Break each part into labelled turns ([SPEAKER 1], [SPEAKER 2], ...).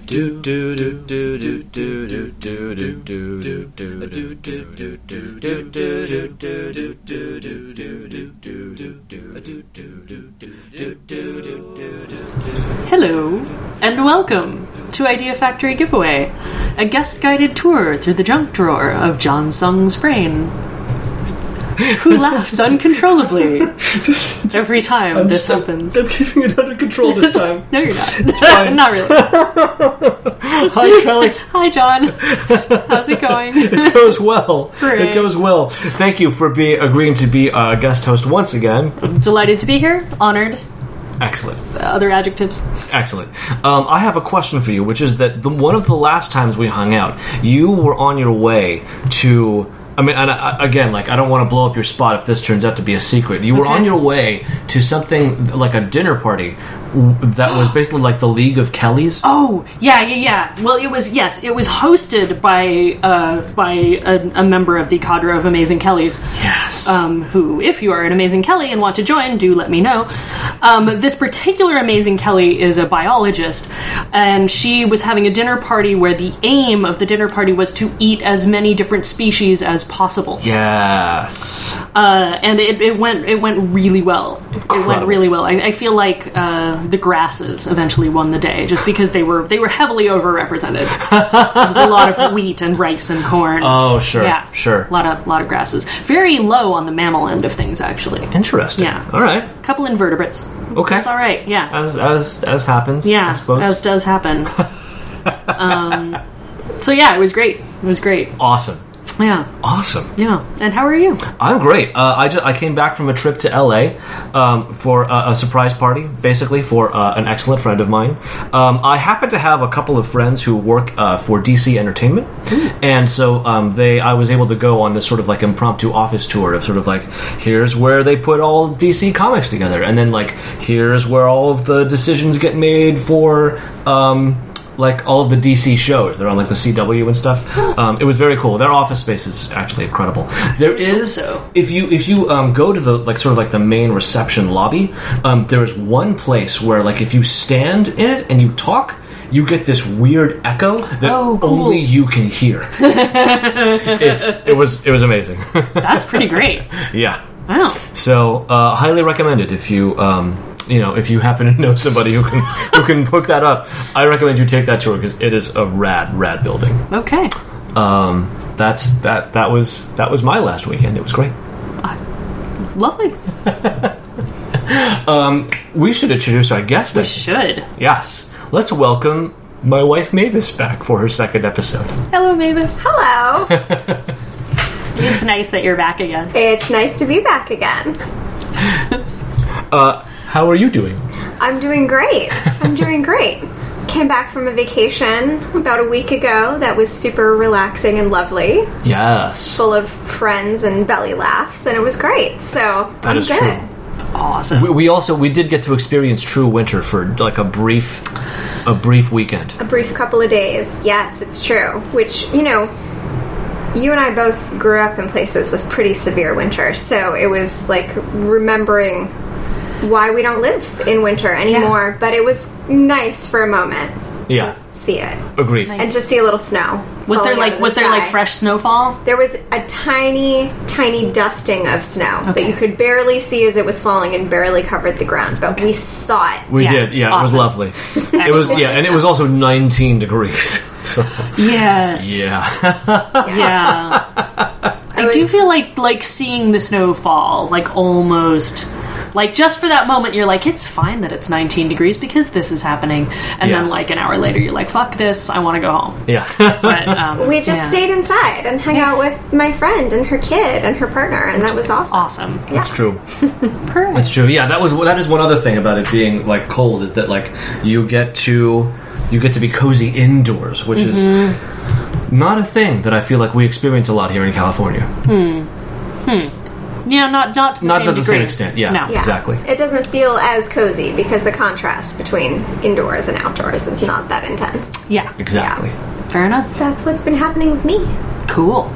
[SPEAKER 1] Hello, and welcome to Idea Factory Giveaway, a guest-guided tour through the junk drawer of John Sung's brain, who laughs uncontrollably every time this happens.
[SPEAKER 2] I'm keeping it under control this time.
[SPEAKER 1] No, you're not. Not really.
[SPEAKER 2] Hi, Kelly.
[SPEAKER 1] Hi, John. How's it going?
[SPEAKER 2] It goes well.
[SPEAKER 1] Hooray.
[SPEAKER 2] It goes well. Thank you for agreeing to be a guest host once again.
[SPEAKER 1] Delighted to be here. Honored.
[SPEAKER 2] Excellent.
[SPEAKER 1] Other adjectives.
[SPEAKER 2] Excellent. I have a question for you, which is that one of the last times we hung out, you were on your way to... I mean, again, like, I don't want to blow up your spot if this turns out to be a secret. You were on your way to something like a dinner party that was basically like the League of Kellys.
[SPEAKER 1] Oh, yeah. Well, it was hosted by a member of the cadre of Amazing Kellys.
[SPEAKER 2] Yes.
[SPEAKER 1] Who, if you are an Amazing Kelly and want to join, do let me know. This particular Amazing Kelly is a biologist, and she was having a dinner party where the aim of the dinner party was to eat as many different species as possible.
[SPEAKER 2] Yes.
[SPEAKER 1] And it went really well.
[SPEAKER 2] Incredible.
[SPEAKER 1] It went really well. I feel like the grasses eventually won the day, just because they were heavily overrepresented. There was a lot of wheat and rice and corn.
[SPEAKER 2] Oh, sure.
[SPEAKER 1] Yeah,
[SPEAKER 2] sure.
[SPEAKER 1] A lot of grasses. Very low on the mammal end of things, actually.
[SPEAKER 2] Interesting.
[SPEAKER 1] Yeah.
[SPEAKER 2] All right.
[SPEAKER 1] Couple invertebrates.
[SPEAKER 2] Okay.
[SPEAKER 1] That's all right. Yeah.
[SPEAKER 2] As happens.
[SPEAKER 1] Yeah.
[SPEAKER 2] I suppose.
[SPEAKER 1] As does happen. So yeah, it was great. It was great.
[SPEAKER 2] Awesome.
[SPEAKER 1] Yeah.
[SPEAKER 2] Awesome.
[SPEAKER 1] Yeah. And how are you?
[SPEAKER 2] I'm great. I came back from a trip to LA for a surprise party, basically, for an excellent friend of mine. I happen to have a couple of friends who work for DC Entertainment, and so I was able to go on this sort of like impromptu office tour of sort of like, here's where they put all DC comics together, and then like, here's where all of the decisions get made for... like all of the DC shows. They're on like the CW and stuff. It was very cool. Their office space is actually incredible. There is, if you go to the like sort of like the main reception lobby, there is one place where like if you stand in it and you talk, you get this weird echo that only you can hear. It was amazing.
[SPEAKER 1] That's pretty great.
[SPEAKER 2] Yeah.
[SPEAKER 1] Wow.
[SPEAKER 2] So highly recommended if you. If you happen to know somebody who can hook that up, I recommend you take that tour because it is a rad building.
[SPEAKER 1] Okay.
[SPEAKER 2] That was my last weekend. It was great.
[SPEAKER 1] Lovely.
[SPEAKER 2] We should introduce our guest.
[SPEAKER 1] We should.
[SPEAKER 2] Yes. Let's welcome my wife Mavis back for her second episode.
[SPEAKER 1] Hello, Mavis.
[SPEAKER 3] Hello.
[SPEAKER 1] It's nice that you're back again.
[SPEAKER 3] It's nice to be back again.
[SPEAKER 2] How are you doing?
[SPEAKER 3] I'm doing great. Came back from a vacation about a week ago that was super relaxing and lovely.
[SPEAKER 2] Yes.
[SPEAKER 3] Full of friends and belly laughs, and it was great. So
[SPEAKER 2] that is
[SPEAKER 3] good.
[SPEAKER 2] true.
[SPEAKER 1] Awesome.
[SPEAKER 2] We did get to experience true winter for like a brief weekend.
[SPEAKER 3] A brief couple of days. Yes, it's true. Which, you and I both grew up in places with pretty severe winter, so it was like remembering why we don't live in winter anymore. Yeah. But it was nice for a moment to see it.
[SPEAKER 2] Agreed.
[SPEAKER 3] Nice. And to see a little snow.
[SPEAKER 1] Was there fresh snowfall?
[SPEAKER 3] There was a tiny dusting of snow that you could barely see as it was falling and barely covered the ground, but we saw it.
[SPEAKER 2] We did. Yeah, awesome. It was lovely. It was and it was also 19 degrees. So
[SPEAKER 1] yes. Yeah. I do feel like seeing the snow fall, like almost. Like, just for that moment, you're like, it's fine that it's 19 degrees because this is happening. And then, like, an hour later, you're like, fuck this, I want to go home.
[SPEAKER 2] Yeah.
[SPEAKER 1] But
[SPEAKER 3] we just stayed inside and hung out with my friend and her kid and her partner, and that was awesome.
[SPEAKER 1] Awesome.
[SPEAKER 3] Yeah.
[SPEAKER 2] That's true.
[SPEAKER 1] Perfect.
[SPEAKER 2] That's true. Yeah, that is one other thing about it being, like, cold, is that, like, you get to be cozy indoors, which is not a thing that I feel like we experience a lot here in California.
[SPEAKER 1] Yeah, not to the
[SPEAKER 2] same extent. Yeah,
[SPEAKER 1] no.
[SPEAKER 2] Exactly.
[SPEAKER 3] It doesn't feel as cozy because the contrast between indoors and outdoors is not that intense.
[SPEAKER 1] Yeah.
[SPEAKER 2] Exactly.
[SPEAKER 1] Yeah. Fair enough.
[SPEAKER 3] That's what's been happening with me.
[SPEAKER 1] Cool.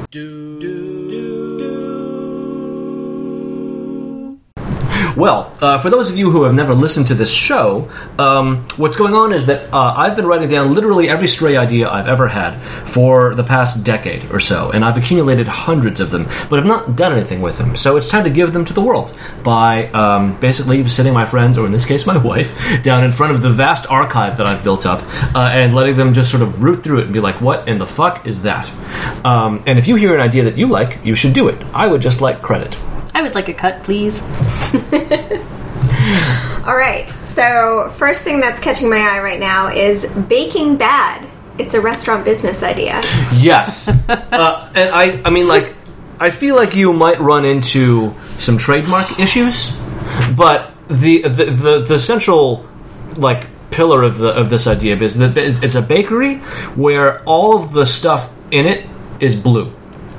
[SPEAKER 2] Well, for those of you who have never listened to this show, what's going on is that I've been writing down literally every stray idea I've ever had for the past decade or so, and I've accumulated hundreds of them, but have not done anything with them. So it's time to give them to the world by basically sitting my friends, or in this case my wife, down in front of the vast archive that I've built up and letting them just sort of root through it and be like, what in the fuck is that? And if you hear an idea that you like, you should do it. I would just like credit.
[SPEAKER 1] I would like a cut, please.
[SPEAKER 3] All right. So first thing that's catching my eye right now is Baking Bad. It's a restaurant business idea.
[SPEAKER 2] Yes. And I mean, like, I feel like you might run into some trademark issues, but the central, like, pillar of this idea is that it's a bakery where all of the stuff in it is blue.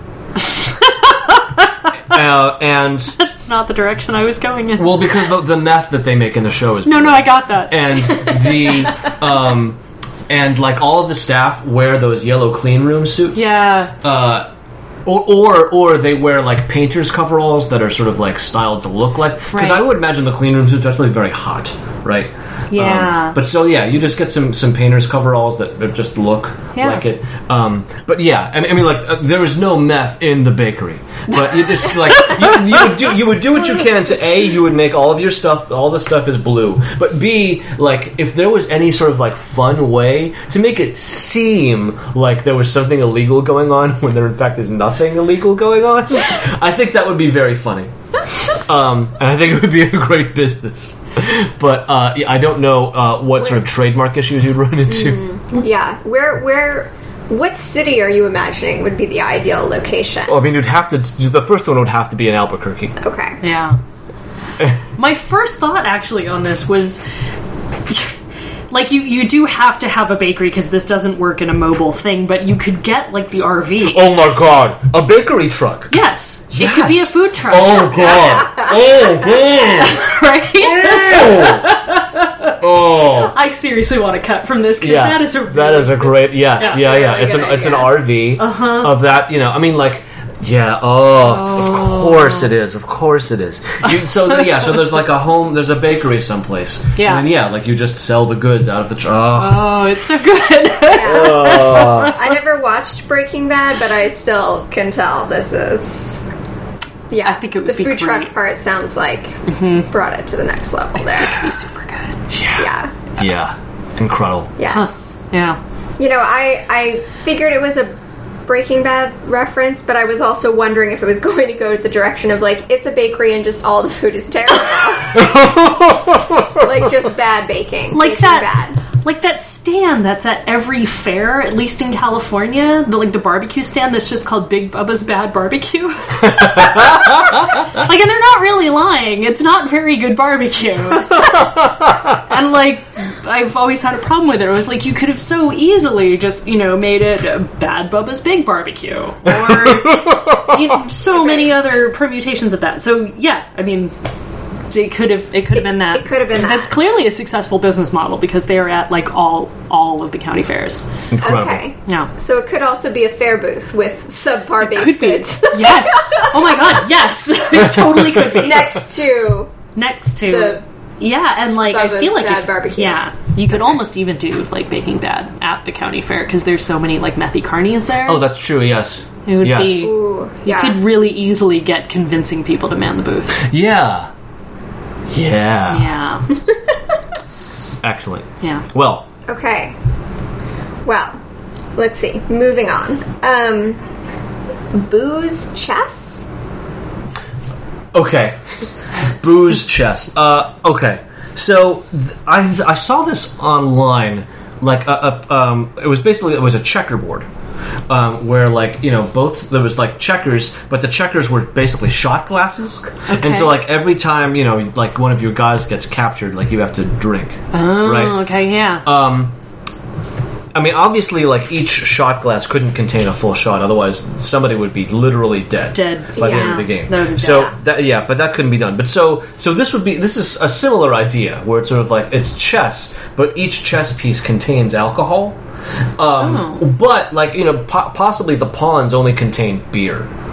[SPEAKER 2] And
[SPEAKER 1] that's not the direction I was going in.
[SPEAKER 2] Well, because the meth that they make in the show is blue.
[SPEAKER 1] No, I got that.
[SPEAKER 2] And and like all of the staff wear those yellow clean room suits.
[SPEAKER 1] Yeah.
[SPEAKER 2] Or they wear like painter's coveralls that are sort of like styled to look like, because I would imagine the clean room suits are actually very hot, right?
[SPEAKER 1] Yeah.
[SPEAKER 2] But so yeah, you just get some painter's coveralls that just look like it. But yeah, I mean like there was no meth in the bakery, but you just like you would do what you can to A, you would make all of your stuff, all the stuff is blue, but B, like if there was any sort of like fun way to make it seem like there was something illegal going on when there in fact is nothing illegal going on, I think that would be very funny. And I think it would be a great business. But I don't know what sort of trademark issues you'd run into.
[SPEAKER 3] Yeah. What city are you imagining would be the ideal location?
[SPEAKER 2] Well, I mean, the first one would have to be in Albuquerque.
[SPEAKER 3] Okay.
[SPEAKER 1] Yeah. My first thought actually on this was, like, you do have to have a bakery because this doesn't work in a mobile thing, but you could get, like, the RV.
[SPEAKER 2] Oh my god, a bakery truck.
[SPEAKER 1] Yes. It could be a food truck.
[SPEAKER 2] Oh god. Oh god.
[SPEAKER 1] Right?
[SPEAKER 2] Oh.
[SPEAKER 1] I seriously want to cut from this because that is a
[SPEAKER 2] great, yes. Yeah. It's an RV of that, I mean, like, yeah. Of course it is. Of course it is. So there's like a home. There's a bakery someplace.
[SPEAKER 1] Yeah.
[SPEAKER 2] And then, like you just sell the goods out of the truck.
[SPEAKER 1] Oh, it's so good.
[SPEAKER 3] I never watched Breaking Bad, but I still can tell this is. Yeah,
[SPEAKER 1] I think it would
[SPEAKER 3] the
[SPEAKER 1] be
[SPEAKER 3] food
[SPEAKER 1] great.
[SPEAKER 3] truck part sounds like brought it to the next level. There,
[SPEAKER 1] it could be super good.
[SPEAKER 2] Yeah. Incredible.
[SPEAKER 3] Yes.
[SPEAKER 1] Huh. Yeah.
[SPEAKER 3] I figured it was a Breaking Bad reference, but I was also wondering if it was going to go the direction of like it's a bakery and just all the food is terrible, like just bad baking,
[SPEAKER 1] like
[SPEAKER 3] baking
[SPEAKER 1] that.
[SPEAKER 3] Bad.
[SPEAKER 1] Like that stand that's at every fair, at least in California, the barbecue stand that's just called Big Bubba's Bad Barbecue. And they're not really lying. It's not very good barbecue. And like, I've always had a problem with it. It was like, you could have so easily just, made it Bad Bubba's Big Barbecue. Or so many other permutations of that. So yeah, I mean, it could have been that.
[SPEAKER 3] It could have been that.
[SPEAKER 1] That's clearly a successful business model because they are at like all of the county fairs.
[SPEAKER 2] Incredible.
[SPEAKER 3] Okay.
[SPEAKER 1] Yeah.
[SPEAKER 3] So it could also be a fair booth with subpar baked goods.
[SPEAKER 1] Yes. Oh my god, yes. It totally could be.
[SPEAKER 3] Next to
[SPEAKER 1] the and like
[SPEAKER 3] Bubba's
[SPEAKER 1] I feel like
[SPEAKER 3] Bad Barbecue.
[SPEAKER 1] Yeah, you could almost even do like Baking Bad at the county fair because there's so many like methy carnies there.
[SPEAKER 2] Oh, that's true. Yes.
[SPEAKER 1] It would be.
[SPEAKER 3] Ooh,
[SPEAKER 1] you could really easily get convincing people to man the booth.
[SPEAKER 2] Yeah.
[SPEAKER 1] Yeah.
[SPEAKER 2] Excellent.
[SPEAKER 1] Yeah.
[SPEAKER 2] Well.
[SPEAKER 3] Okay. Well, let's see. Moving on. Booze chess?
[SPEAKER 2] Okay. Booze chess. Okay. So I saw this online. Like it was a checkerboard. Where like both there was like checkers, but the checkers were basically shot glasses, and so like every time like one of your guys gets captured, like you have to drink.
[SPEAKER 1] Oh,
[SPEAKER 2] right?
[SPEAKER 1] Okay, yeah.
[SPEAKER 2] I mean, obviously, like each shot glass couldn't contain a full shot, otherwise somebody would be literally dead by the end of the game. So but that couldn't be done. But so this is a similar idea where it's sort of like it's chess, but each chess piece contains alcohol. But like possibly the pawns only contain beer,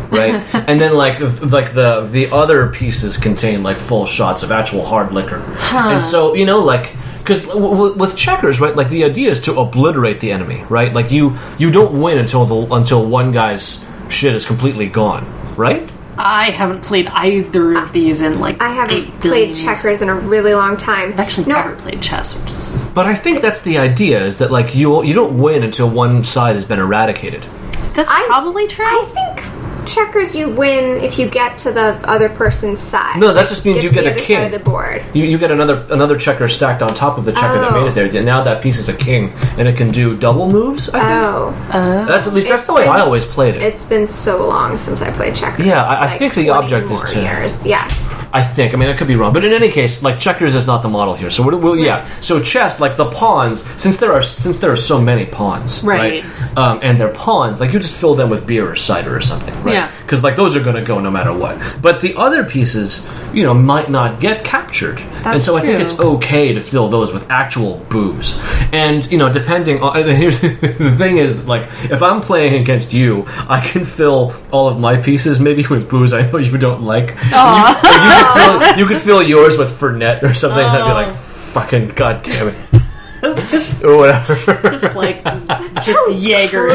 [SPEAKER 2] right? And then like the other pieces contain like full shots of actual hard liquor. And so, you know, like, because with checkers, right, like the idea is to obliterate the enemy, right? Like you don't win until one guy's shit is completely gone, right?
[SPEAKER 1] I haven't played either of these in like
[SPEAKER 3] I haven't played checkers in a really long time.
[SPEAKER 1] I've actually never played chess.
[SPEAKER 2] But I think that's the idea, is that like you don't win until one side has been eradicated.
[SPEAKER 1] That's probably true.
[SPEAKER 3] I think checkers you win if you get to the other person's side.
[SPEAKER 2] No, that just means you get a king.
[SPEAKER 3] Side of the board.
[SPEAKER 2] You get another checker stacked on top of the checker that made it there. Now that piece is a king, and it can do double moves. I think. That's the way I always played it.
[SPEAKER 3] It's been so long since I played checkers.
[SPEAKER 2] Yeah, I think the object is to.
[SPEAKER 3] Years. Yeah.
[SPEAKER 2] I think. I mean, I could be wrong, but in any case, like checkers is not the model here. So yeah. So chess, like the pawns, since there are so many pawns, right? And they're pawns, like you just fill them with beer or cider or something, right?
[SPEAKER 1] Yeah.
[SPEAKER 2] Because like those are going to go no matter what. But the other pieces, you know, might not get captured, and so I think it's okay to fill those with actual booze. And you know, depending on here's the thing is, like, if I'm playing against you, I can fill all of my pieces maybe with booze I know you don't like. You could fill yours with Fernet or something, and I'd be like, fucking goddamn it. Or whatever.
[SPEAKER 1] Just like Jaeger.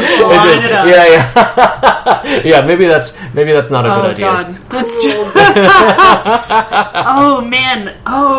[SPEAKER 2] Yeah, maybe that's not a good idea.
[SPEAKER 1] God. That's just oh man.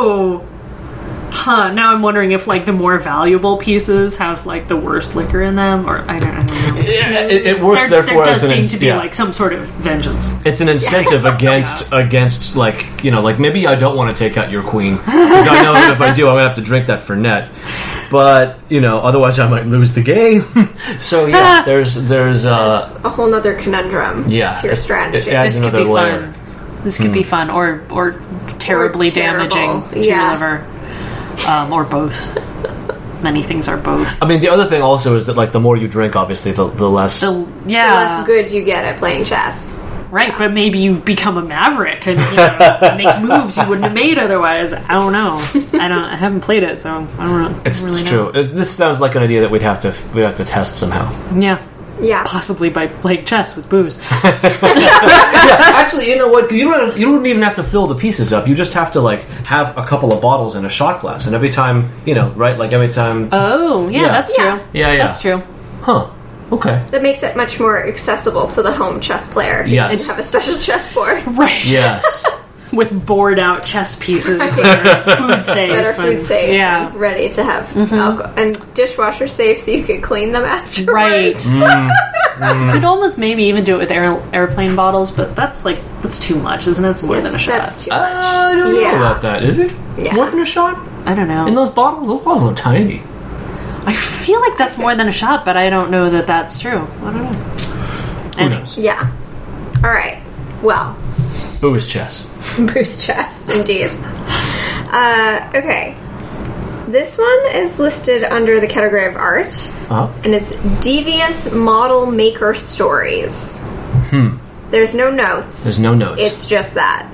[SPEAKER 1] Now I'm wondering if like the more valuable pieces have like the worst liquor in them, or I don't know.
[SPEAKER 2] Yeah, it works therefore
[SPEAKER 1] there
[SPEAKER 2] as
[SPEAKER 1] does
[SPEAKER 2] an
[SPEAKER 1] seem to be like some sort of vengeance.
[SPEAKER 2] It's an incentive against like, you know, like maybe I don't want to take out your queen because I know that if I do, I'm gonna have to drink that Fernet. But you know, otherwise I might lose the game. So yeah, there's
[SPEAKER 3] a whole nother conundrum.
[SPEAKER 2] Yeah,
[SPEAKER 3] to your strategy.
[SPEAKER 1] This could be fun. This could be fun, or terribly damaging to your liver. Or both. Many things are both.
[SPEAKER 2] I mean, the other thing also is that, like, the more you drink, obviously, the less...
[SPEAKER 3] The less good you get at playing chess.
[SPEAKER 1] Right, but maybe you become a maverick and make moves you wouldn't have made otherwise. I don't know. I haven't played it, so I don't know.
[SPEAKER 2] It's
[SPEAKER 1] really
[SPEAKER 2] true. This sounds like an idea that we'd have to test somehow.
[SPEAKER 3] Yeah.
[SPEAKER 1] Possibly by playing chess with booze.
[SPEAKER 2] Actually, you know what? You don't even have to fill the pieces up. You just have to like have a couple of bottles in a shot glass, and every time, you know, right? Like every time.
[SPEAKER 1] Oh, yeah, that's true.
[SPEAKER 2] Yeah,
[SPEAKER 1] that's true.
[SPEAKER 2] Huh. Okay.
[SPEAKER 3] That makes it much more accessible to the home chess player.
[SPEAKER 2] Yes.
[SPEAKER 3] And have a special chessboard.
[SPEAKER 1] Right.
[SPEAKER 2] Yes.
[SPEAKER 1] With bored out chess pieces that are food safe.
[SPEAKER 3] That are food safe.
[SPEAKER 1] Yeah.
[SPEAKER 3] And ready to have alcohol. And dishwasher safe so you can clean them afterwards.
[SPEAKER 1] Right. You could almost maybe even do it with airplane bottles, but that's too much, isn't it? It's more than a shot.
[SPEAKER 3] That's too much.
[SPEAKER 2] I don't know about that. Is it?
[SPEAKER 3] Yeah.
[SPEAKER 2] More than a shot?
[SPEAKER 1] I don't know.
[SPEAKER 2] In those bottles are tiny.
[SPEAKER 1] I feel like that's more than a shot, but I don't know that that's true. I don't know.
[SPEAKER 2] Who knows?
[SPEAKER 3] Yeah. All right. Well.
[SPEAKER 2] Booze chess.
[SPEAKER 3] Booze chess, indeed. Okay. This one is listed under the category of art, and it's Devious Model Maker Stories. There's no notes. It's just that.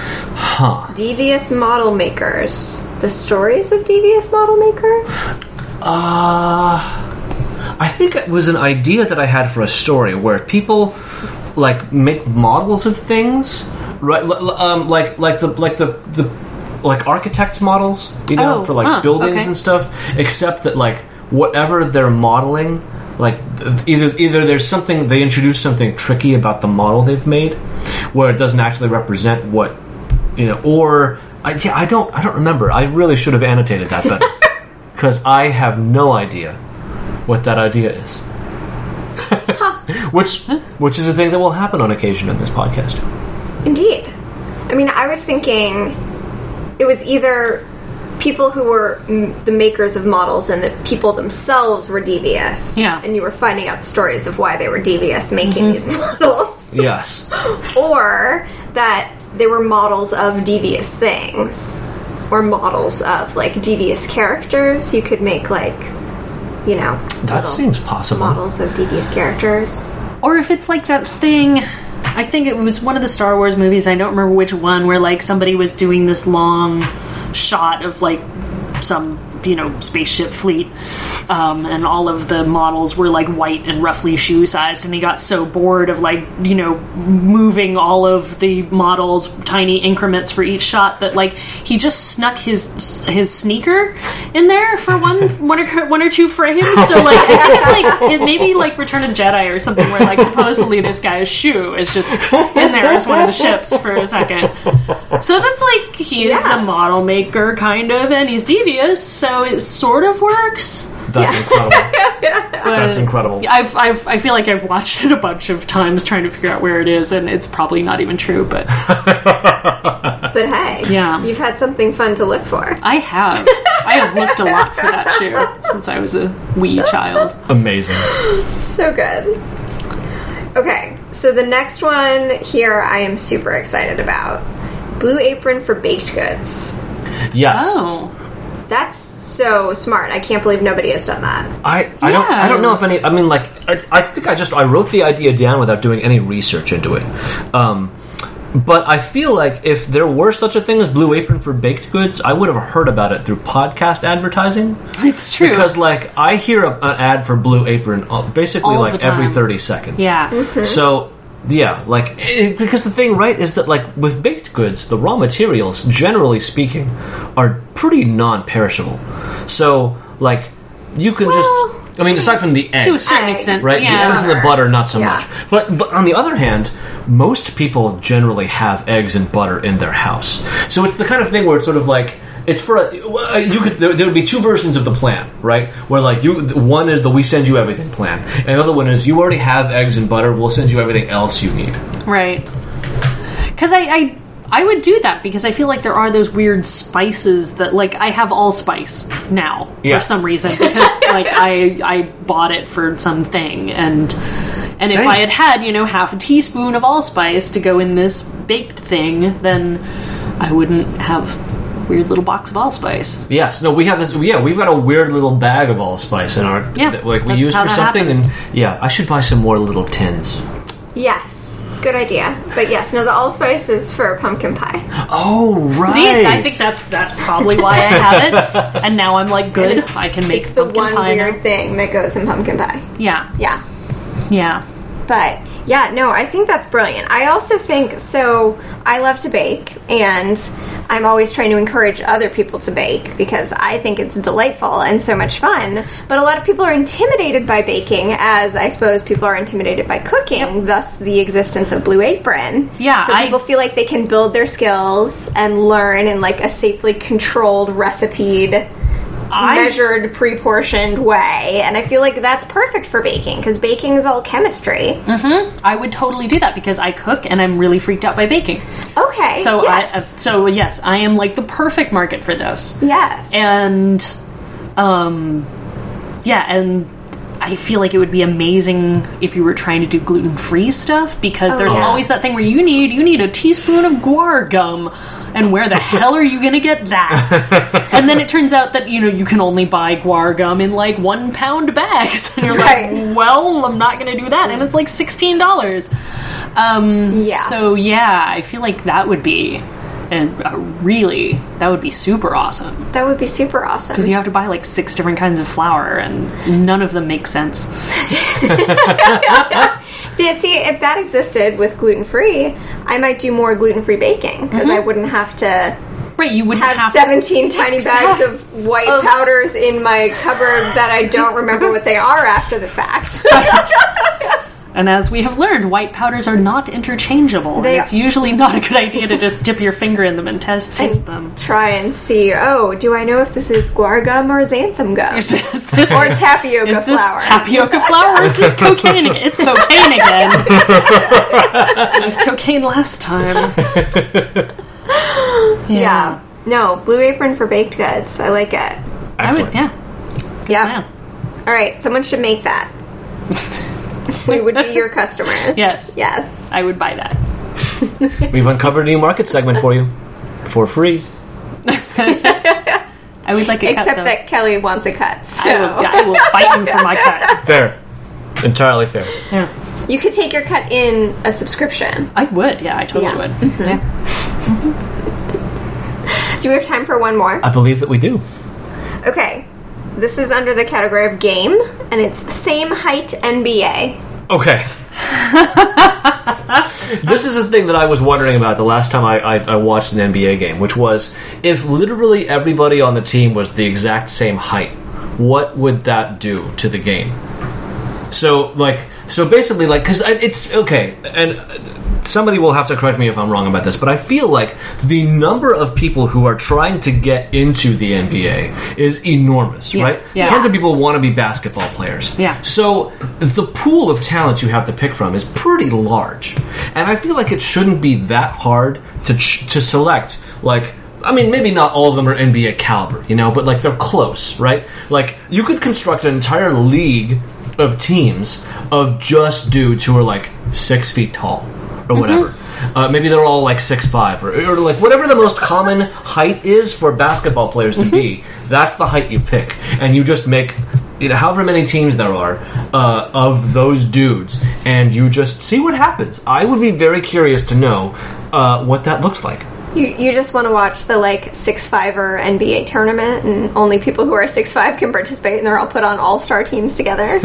[SPEAKER 3] Devious Model Makers. The stories of Devious Model Makers?
[SPEAKER 2] I think it was an idea that I had for a story where people like make models of things, right? Like architects' models, you know, for like buildings and stuff. Except that like whatever they're modeling, like either there's something they introduce something tricky about the model they've made, where it doesn't actually represent what, you know, or I don't remember. I really should have annotated that better because I have no idea what that idea is. Which is a thing that will happen on occasion in this podcast.
[SPEAKER 3] Indeed. I mean, I was thinking it was either people who were the makers of models and the people themselves were devious.
[SPEAKER 1] Yeah.
[SPEAKER 3] And you were finding out the stories of why they were devious making these models.
[SPEAKER 2] Yes.
[SPEAKER 3] Or that they were models of devious things. Or models of, like, devious characters. You could make, like, you know...
[SPEAKER 2] That seems possible.
[SPEAKER 3] Models of devious characters.
[SPEAKER 1] Or if it's like that thing... I think it was one of the Star Wars movies, I don't remember which one, where, like, somebody was doing this long shot of, like, some spaceship fleet, and all of the models were like white and roughly shoe sized, and he got so bored of moving all of the models tiny increments for each shot that he just snuck his sneaker in there for one or two frames. So I think it's maybe Return of the Jedi or something where supposedly this guy's shoe is just in there as one of the ships for a second. So that's he's a model maker kind of, and he's devious, so it sort of works.
[SPEAKER 2] That's incredible. That's incredible.
[SPEAKER 1] I feel like I've watched it a bunch of times trying to figure out where it is, and it's probably not even true, but
[SPEAKER 3] but hey, you've had something fun to look for.
[SPEAKER 1] I have looked a lot for that shoe since I was a wee child.
[SPEAKER 2] Amazing.
[SPEAKER 3] So good. Okay, so the next one here I am super excited about. Blue Apron for baked goods.
[SPEAKER 2] Yes.
[SPEAKER 1] Oh.
[SPEAKER 3] That's so smart. I can't believe nobody has done that.
[SPEAKER 2] I don't know if any. I mean, I think I wrote the idea down without doing any research into it. But I feel like if there were such a thing as Blue Apron for baked goods, I would have heard about it through podcast advertising.
[SPEAKER 1] It's true.
[SPEAKER 2] Because I hear an ad for Blue Apron basically every 30 seconds.
[SPEAKER 1] Yeah.
[SPEAKER 3] Mm-hmm.
[SPEAKER 2] So. Yeah, because the thing, right, is that, with baked goods, the raw materials, generally speaking, are pretty non-perishable. So, you can just... I mean, aside from the eggs...
[SPEAKER 1] To a certain extent,
[SPEAKER 2] right?
[SPEAKER 1] Yeah.
[SPEAKER 2] The eggs and the butter, not so much. But on the other hand, most people generally have eggs and butter in their house. So it's the kind of thing where it's sort of it's for there would be two versions of the plan, right? Where one is the we send you everything plan, and the other one is you already have eggs and butter, we'll send you everything else you need.
[SPEAKER 1] Right. Because I would do that because I feel like there are those weird spices that I have allspice now for some reason because I bought it for something and if I had half a teaspoon of allspice to go in this baked thing, then I wouldn't have weird little box of allspice.
[SPEAKER 2] Yes, no, we have this. Yeah, we've got a weird little bag of allspice in our that we use for something.
[SPEAKER 1] Happens.
[SPEAKER 2] And I should buy some more little tins.
[SPEAKER 3] Yes, good idea. But yes, no, the allspice is for pumpkin pie.
[SPEAKER 2] Oh, right.
[SPEAKER 1] See, I think that's probably why I have it. And now I'm good. I can make
[SPEAKER 3] it's the
[SPEAKER 1] pumpkin
[SPEAKER 3] one
[SPEAKER 1] pie
[SPEAKER 3] weird
[SPEAKER 1] now.
[SPEAKER 3] thing that goes in pumpkin pie.
[SPEAKER 1] Yeah.
[SPEAKER 3] Yeah. But yeah, no, I think that's brilliant. I also think so. I love to bake, and I'm always trying to encourage other people to bake because I think it's delightful and so much fun. But a lot of people are intimidated by baking, as I suppose people are intimidated by cooking, thus the existence of Blue Apron.
[SPEAKER 1] Yeah,
[SPEAKER 3] so people feel like they can build their skills and learn in a safely controlled, recipe'd, measured, pre-portioned way, and I feel like that's perfect for baking because baking is all chemistry.
[SPEAKER 1] Mm-hmm. I would totally do that because I cook and I'm really freaked out by baking.
[SPEAKER 3] Okay.
[SPEAKER 1] So
[SPEAKER 3] yes.
[SPEAKER 1] Yes, I am the perfect market for this.
[SPEAKER 3] Yes.
[SPEAKER 1] And and I feel like it would be amazing if you were trying to do gluten-free stuff because there's always that thing where you need a teaspoon of guar gum. And where the hell are you going to get that? And then it turns out that, you can only buy guar gum in 1 pound bags. And you're well, I'm not going to do that. And it's $16. So I feel like that would be that would be super awesome.
[SPEAKER 3] That would be super awesome.
[SPEAKER 1] Because you have to buy 6 different kinds of flour and none of them make sense.
[SPEAKER 3] Yeah, see, if that existed with gluten-free, I might do more gluten-free baking because I wouldn't have to
[SPEAKER 1] you wouldn't
[SPEAKER 3] have 17 tiny bags of white powders in my cupboard that I don't remember what they are after the fact.
[SPEAKER 1] And as we have learned, white powders are not interchangeable. It's usually not a good idea to just dip your finger in them and taste them.
[SPEAKER 3] Try and see, do I know if this is guar gum or xanthan gum?
[SPEAKER 1] Is this
[SPEAKER 3] or tapioca flour?
[SPEAKER 1] Is this tapioca flour or is this cocaine again? It's cocaine again. It was cocaine last time.
[SPEAKER 3] Yeah. No, Blue Apron for baked goods. I like it.
[SPEAKER 2] Excellent.
[SPEAKER 1] I would,
[SPEAKER 3] yeah. All right, someone should make that. We would be your customers.
[SPEAKER 1] Yes. I would buy that.
[SPEAKER 2] We've uncovered a new market segment for you. For free.
[SPEAKER 1] I would like a cut,
[SPEAKER 3] except that Kelly wants a cut. So.
[SPEAKER 1] I will fight you for my cut.
[SPEAKER 2] Fair. Entirely fair.
[SPEAKER 1] Yeah.
[SPEAKER 3] You could take your cut in a subscription.
[SPEAKER 1] I would. Yeah, I totally would.
[SPEAKER 3] Mm-hmm.
[SPEAKER 1] Yeah.
[SPEAKER 3] Do we have time for one more?
[SPEAKER 2] I believe that we do.
[SPEAKER 3] Okay. This is under the category of game, and it's same height NBA.
[SPEAKER 2] Okay. This is the thing that I was wondering about the last time I watched an NBA game, which was, if literally everybody on the team was the exact same height, what would that do to the game? So basically, because it's okay, and somebody will have to correct me if I'm wrong about this, but I feel like the number of people who are trying to get into the NBA is enormous, right?
[SPEAKER 1] Yeah.
[SPEAKER 2] Tons of people want to be basketball players.
[SPEAKER 1] Yeah.
[SPEAKER 2] So the pool of talent you have to pick from is pretty large. And I feel like it shouldn't be that hard to select, maybe not all of them are NBA caliber, but they're close, right? You could construct an entire league of teams of just dudes who are 6 feet tall or whatever. Maybe they're all 6'5", or whatever the most common height is for basketball players to be. That's the height you pick, and you just make however many teams there are of those dudes, and you just see what happens. I would be very curious to know what that looks like.
[SPEAKER 3] You just want to watch the 6'5" NBA tournament, and only people who are 6'5" can participate, and they're all put on all-star teams together.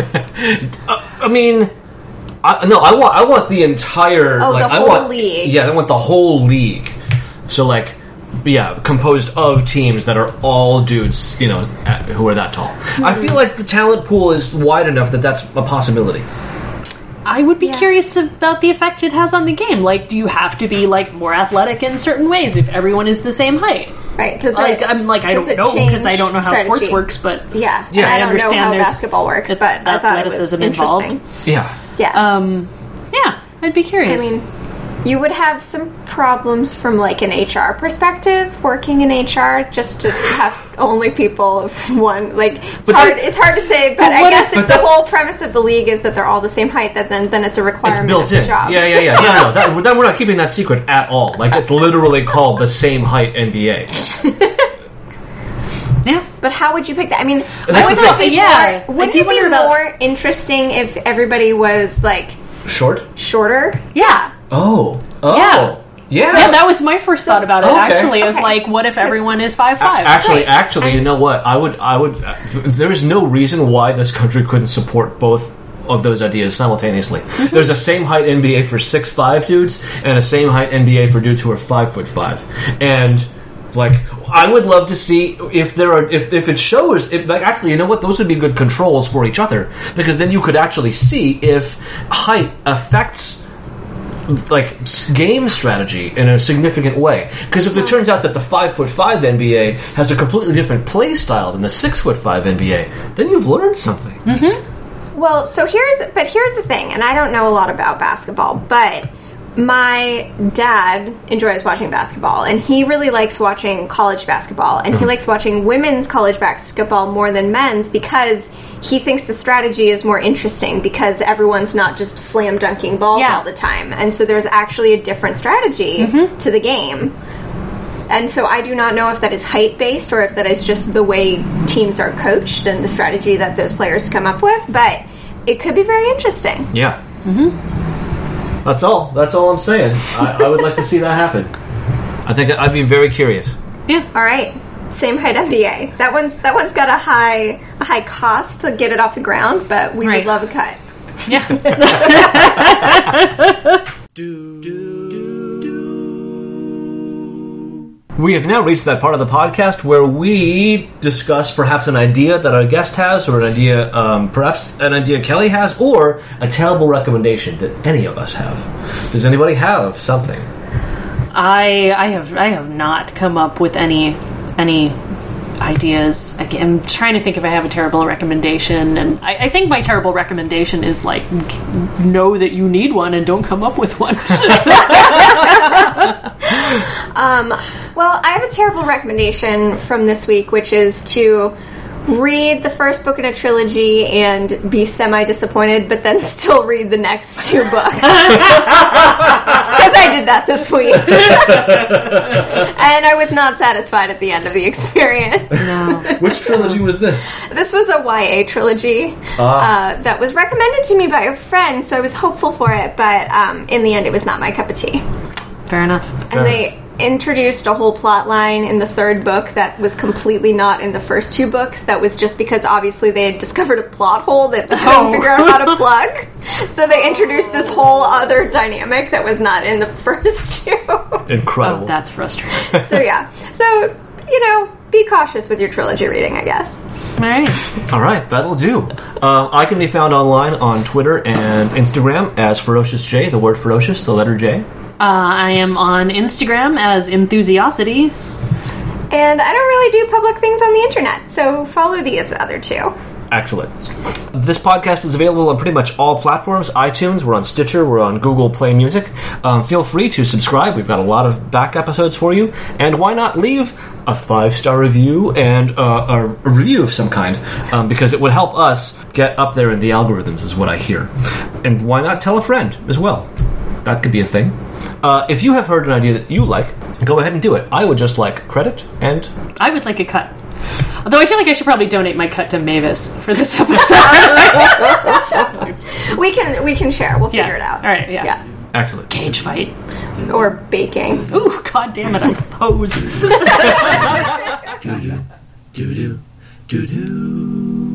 [SPEAKER 2] I want the entire...
[SPEAKER 3] whole league.
[SPEAKER 2] Yeah, I want the whole league. So, composed of teams that are all dudes, who are that tall. I feel like the talent pool is wide enough that that's a possibility.
[SPEAKER 1] I would be curious about the effect it has on the game. Do you have to be, more athletic in certain ways if everyone is the same height?
[SPEAKER 3] Right. Does
[SPEAKER 1] I don't know, because I don't know how sports works, but...
[SPEAKER 3] Yeah.
[SPEAKER 1] I
[SPEAKER 3] don't
[SPEAKER 1] understand
[SPEAKER 3] know how
[SPEAKER 1] there's
[SPEAKER 3] basketball works, but I thought it was interesting.
[SPEAKER 1] Involved.
[SPEAKER 2] Yeah.
[SPEAKER 3] Yes.
[SPEAKER 1] I'd be curious.
[SPEAKER 3] You would have some problems from an HR perspective, working in HR, just to have only people of one. It's hard to say, but I guess if the whole premise of the league is that they're all the same height, then it's a requirement of the job.
[SPEAKER 2] Yeah. No, we're not keeping that secret at all. It's literally called the same height NBA.
[SPEAKER 1] Yeah.
[SPEAKER 3] But how would you pick that?
[SPEAKER 1] wouldn't
[SPEAKER 3] it be more interesting if everybody was shorter?
[SPEAKER 1] Yeah.
[SPEAKER 2] Oh.
[SPEAKER 1] Yeah.
[SPEAKER 2] Yeah.
[SPEAKER 1] So, that was my first thought about it. Okay. Actually, it was what if everyone is 5'5"?
[SPEAKER 2] Actually, you know what? I would. There's no reason why this country couldn't support both of those ideas simultaneously. There's a same height NBA for 6'5" dudes and a same height NBA for dudes who are 5'5", and I would love to see if it shows actually, you know what, those would be good controls for each other, because then you could actually see if height affects game strategy in a significant way. Because if it turns out that the 5'5" NBA has a completely different play style than the 6'5" NBA, then you've learned something.
[SPEAKER 3] Well, so here's the thing, and I don't know a lot about basketball, but my dad enjoys watching basketball, and he really likes watching college basketball, and he likes watching women's college basketball more than men's, because he thinks the strategy is more interesting, because everyone's not just slam dunking balls all the time, and so there's actually a different strategy to the game. And so I do not know if that is height based or if that is just the way teams are coached and the strategy that those players come up with, but it could be very interesting.
[SPEAKER 2] Yeah. That's all I'm saying. I would like to see that happen. I think I'd be very curious.
[SPEAKER 1] Yeah.
[SPEAKER 3] All right. Same height NBA. That one's got a high cost to get it off the ground, but we would love a cut.
[SPEAKER 1] Yeah.
[SPEAKER 2] We have now reached that part of the podcast where we discuss perhaps an idea that our guest has, or an idea, perhaps an idea Kelly has, or a terrible recommendation that any of us have. Does anybody have something?
[SPEAKER 1] I have not come up with any ideas. I'm trying to think if I have a terrible recommendation, and I think my terrible recommendation is know that you need one and don't come up with one.
[SPEAKER 3] Well, I have a terrible recommendation from this week, which is to read the first book in a trilogy and be semi-disappointed, but then still read the next two books. Because I did that this week. And I was not satisfied at the end of the experience.
[SPEAKER 1] No.
[SPEAKER 2] Which trilogy was this?
[SPEAKER 3] This was a YA trilogy that was recommended to me by a friend, so I was hopeful for it, but in the end it was not my cup of tea.
[SPEAKER 1] Fair enough.
[SPEAKER 3] And introduced a whole plot line in the third book that was completely not in the first two books. That was just because obviously they had discovered a plot hole that they couldn't figure out how to plug. So they introduced this whole other dynamic that was not in the first two.
[SPEAKER 2] Incredible.
[SPEAKER 1] Oh, that's frustrating.
[SPEAKER 3] So yeah. So, be cautious with your trilogy reading, I guess.
[SPEAKER 2] All right, that'll do. I can be found online on Twitter and Instagram as Ferocious J, the word ferocious, the letter J.
[SPEAKER 1] I am on Instagram as Enthusiosity.
[SPEAKER 3] And I don't really do public things on the internet, so follow these other two.
[SPEAKER 2] Excellent. This podcast is available on pretty much all platforms. iTunes, we're on Stitcher, we're on Google Play Music. Feel free to subscribe. We've got a lot of back episodes for you. And why not leave a 5-star review and a review of some kind, because it would help us get up there in the algorithms, is what I hear. And why not tell a friend as well? That could be a thing. If you have heard an idea that you like, go ahead and do it. I would just like credit, and
[SPEAKER 1] I would like a cut. Although I feel like I should probably donate my cut to Mavis for this episode.
[SPEAKER 3] we can share. We'll figure it out.
[SPEAKER 1] All right. Yeah.
[SPEAKER 2] Excellent.
[SPEAKER 1] Cage fight
[SPEAKER 3] or baking.
[SPEAKER 1] Ooh, god damn it! I proposed.
[SPEAKER 4] Do do do do do do.